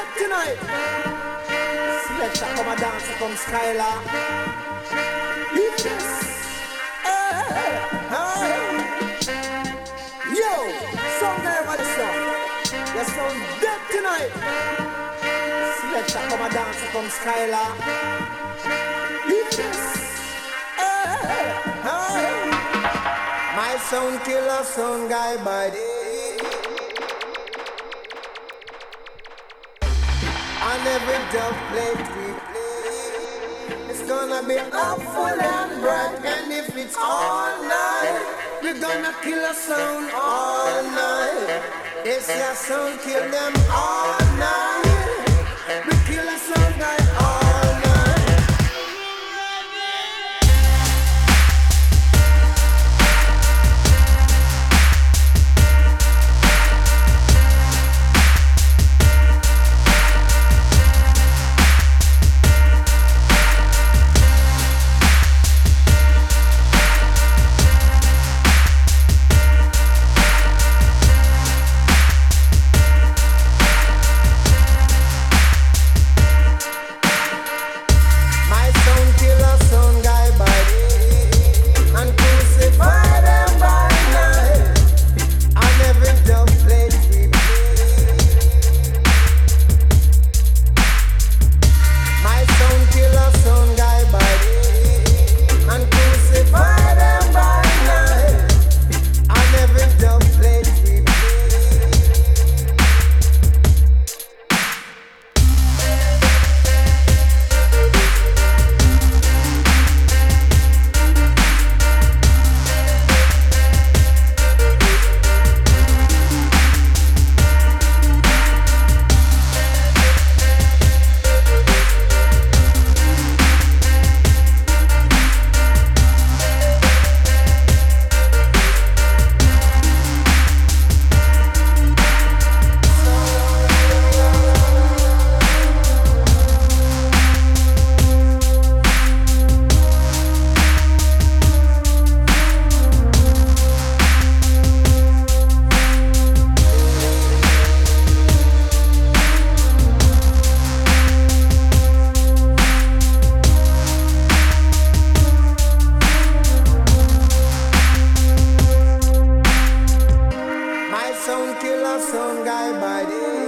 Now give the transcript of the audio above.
dead tonight. Selector come a dance, come Skylar. Yes. Yo, some guy want the song. You sound dead tonight. Selector come a dance, come Skylar. Yes. My sound killer, sound guy by day. On every dub plate we play, it's gonna be up full and bright. And if it's all night, we're gonna kill a sound all night. Yes, your sound kill them all night. We kill a sound guy all night. Sound killer, sound guy by day.